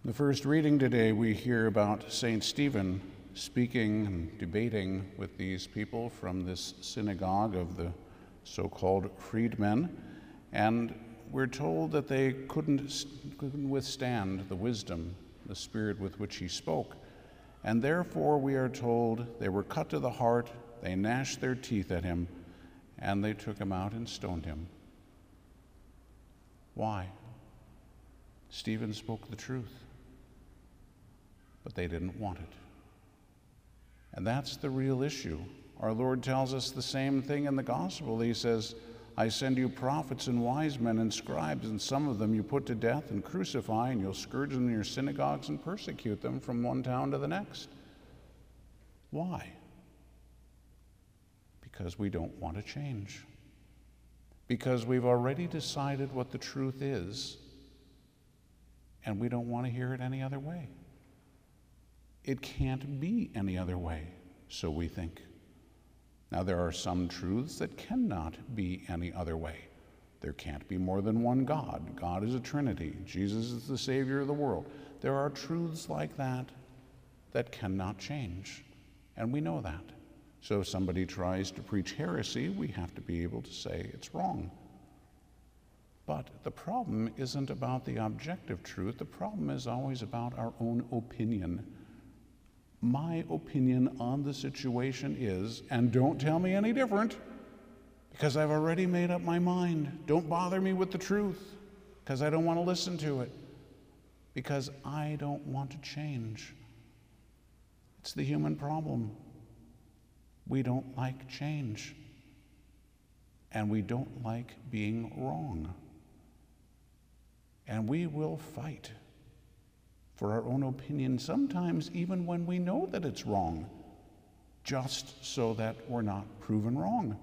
The first reading today, we hear about St. Stephen speaking and debating with these people from this synagogue of the so-called freedmen, and we're told that they couldn't withstand the wisdom, the spirit with which he spoke, and therefore we are told they were cut to the heart, they gnashed their teeth at him, and they took him out and stoned him. Why? Stephen spoke the truth, but they didn't want it. And that's the real issue. Our Lord tells us the same thing in the gospel. He says, I send you prophets and wise men and scribes, and some of them you put to death and crucify, and you'll scourge them in your synagogues and persecute them from one town to the next. Why? Because we don't want to change. Because we've already decided what the truth is, and we don't want to hear it any other way. It can't be any other way, so we think. Now, there are some truths that cannot be any other way. There can't be more than one God. God is a Trinity. Jesus is the Savior of the world. There are truths like that that cannot change, and we know that. So if somebody tries to preach heresy, we have to be able to say it's wrong. But the problem isn't about the objective truth. The problem is always about our own opinion. My opinion on the situation is, and don't tell me any different, because I've already made up my mind. Don't bother me with the truth, because I don't want to listen to it, because I don't want to change. It's the human problem. We don't like change, and we don't like being wrong. And we will fight for our own opinion, sometimes even when we know that it's wrong, just so that we're not proven wrong.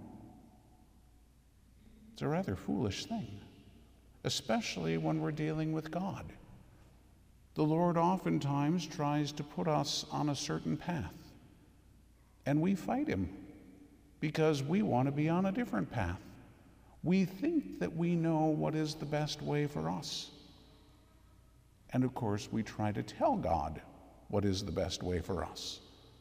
It's a rather foolish thing, especially when we're dealing with God. The Lord oftentimes tries to put us on a certain path, and we fight him because we want to be on a different path. We think that we know what is the best way for us. And of course, we try to tell God what is the best way for us.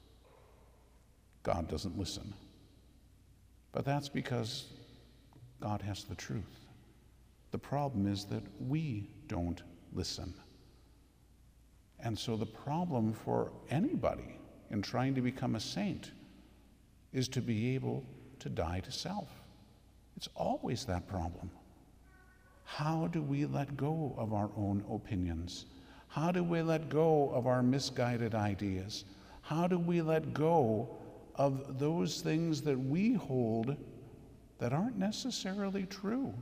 God doesn't listen. But that's because God has the truth. The problem is that we don't listen. And so the problem for anybody in trying to become a saint is to be able to die to self. It's always that problem. How do we let go of our own opinions? How do we let go of our misguided ideas? How do we let go of those things that we hold that aren't necessarily true?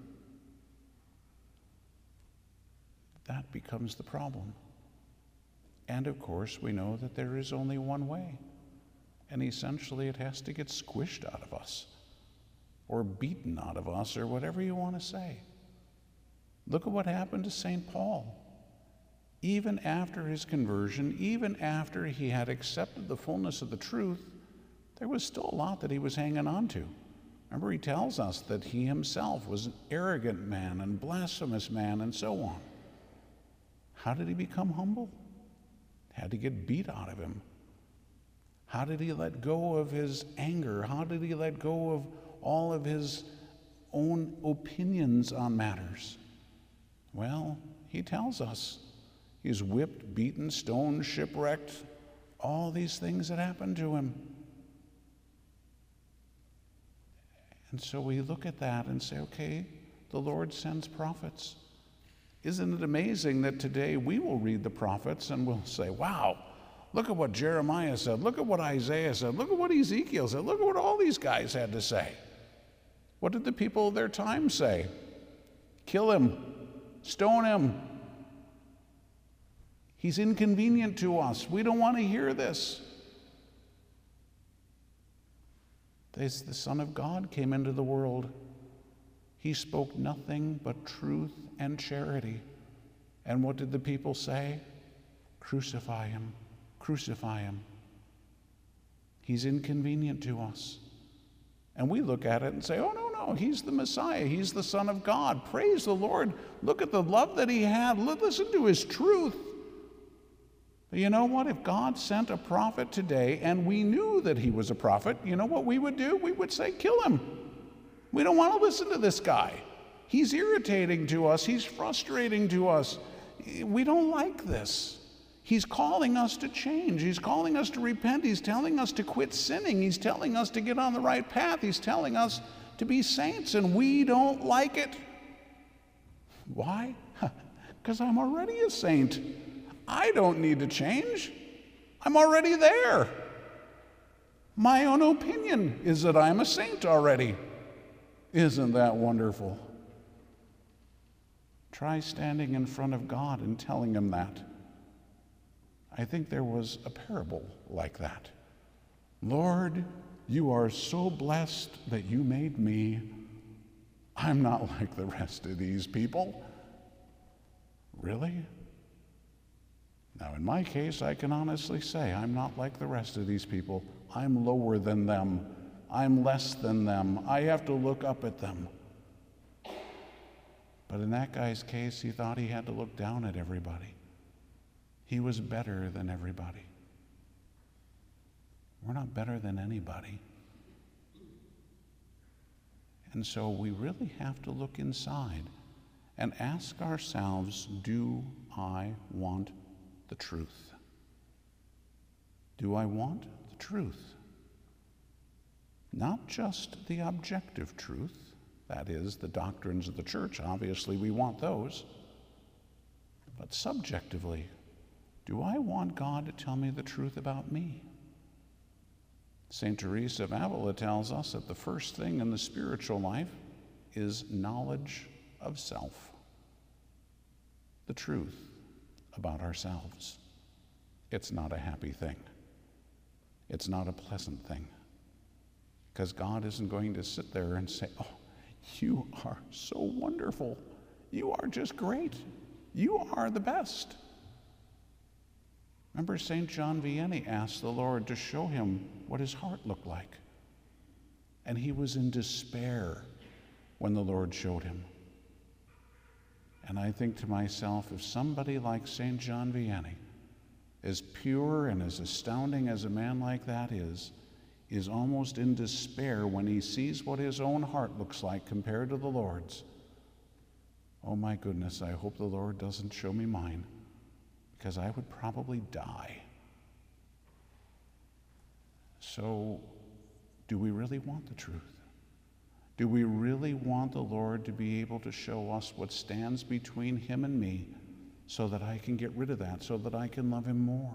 That becomes the problem. And of course, we know that there is only one way. And essentially, it has to get squished out of us, or beaten out of us, or whatever you want to say. Look at what happened to St. Paul. Even after his conversion, even after he had accepted the fullness of the truth, there was still a lot that he was hanging on to. Remember, he tells us that he himself was an arrogant man and blasphemous man and so on. How did he become humble? Had to get beat out of him. How did he let go of his anger? How did he let go of all of his own opinions on matters? Well, he tells us. He's whipped, beaten, stoned, shipwrecked, all these things that happened to him. And so we look at that and say, okay, the Lord sends prophets. Isn't it amazing that today we will read the prophets and we'll say, wow, look at what Jeremiah said, look at what Isaiah said, look at what Ezekiel said, look at what all these guys had to say. What did the people of their time say? Kill him, stone him. He's inconvenient to us. We don't want to hear this. The Son of God came into the world. He spoke nothing but truth and charity. And what did the people say? Crucify him, crucify him. He's inconvenient to us. And we look at it and say, oh, no, he's the Messiah. He's the Son of God. Praise the Lord. Look at the love that he had. Listen to his truth. But you know what? If God sent a prophet today and we knew that he was a prophet, you know what we would do? We would say, kill him. We don't want to listen to this guy. He's irritating to us. He's frustrating to us. We don't like this. He's calling us to change. He's calling us to repent. He's telling us to quit sinning. He's telling us to get on the right path. He's telling us to be saints, and we don't like it. Why? Because I'm already a saint. I don't need to change. I'm already there. My own opinion is that I'm a saint already. Isn't that wonderful? Try standing in front of God and telling him that. I think there was a parable like that. Lord, you are so blessed that you made me. I'm not like the rest of these people. Really? Now, in my case, I can honestly say I'm not like the rest of these people. I'm lower than them. I'm less than them. I have to look up at them. But in that guy's case, he thought he had to look down at everybody. He was better than everybody. We're not better than anybody. And so we really have to look inside and ask ourselves, do I want the truth? Do I want the truth? Not just the objective truth, that is, the doctrines of the church. Obviously, we want those. But subjectively, do I want God to tell me the truth about me? St. Teresa of Avila tells us that the first thing in the spiritual life is knowledge of self, the truth about ourselves. It's not a happy thing. It's not a pleasant thing. Because God isn't going to sit there and say, oh, you are so wonderful. You are just great. You are the best. Remember, St. John Vianney asked the Lord to show him what his heart looked like. And he was in despair when the Lord showed him. And I think to myself, if somebody like St. John Vianney, as pure and as astounding as a man like that is almost in despair when he sees what his own heart looks like compared to the Lord's, oh my goodness, I hope the Lord doesn't show me mine, because I would probably die. So, do we really want the truth? Do we really want the Lord to be able to show us what stands between him and me so that I can get rid of that, so that I can love him more?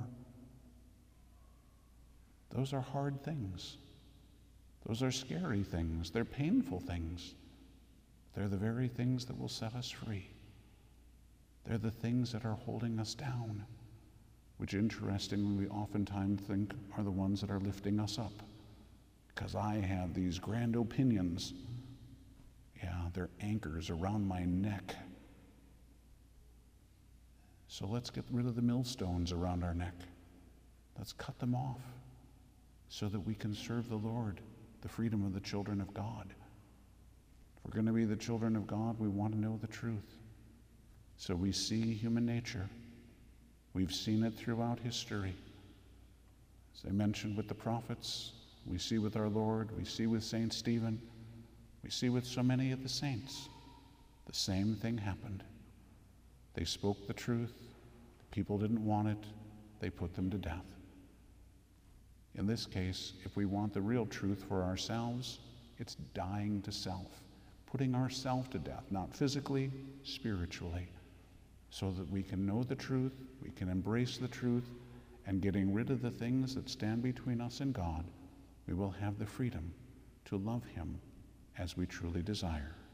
Those are hard things. Those are scary things. They're painful things. They're the very things that will set us free. They're the things that are holding us down, which interestingly we oftentimes think are the ones that are lifting us up. Because I have these grand opinions. Yeah, they're anchors around my neck. So let's get rid of the millstones around our neck. Let's cut them off so that we can serve the Lord, the freedom of the children of God. If we're going to be the children of God, we want to know the truth. So we see human nature. We've seen it throughout history. As I mentioned with the prophets, we see with our Lord, we see with St. Stephen, we see with so many of the saints. The same thing happened. They spoke the truth. People didn't want it. They put them to death. In this case, if we want the real truth for ourselves, it's dying to self, putting ourselves to death, not physically, spiritually, so that we can know the truth, we can embrace the truth, and getting rid of the things that stand between us and God, we will have the freedom to love him as we truly desire.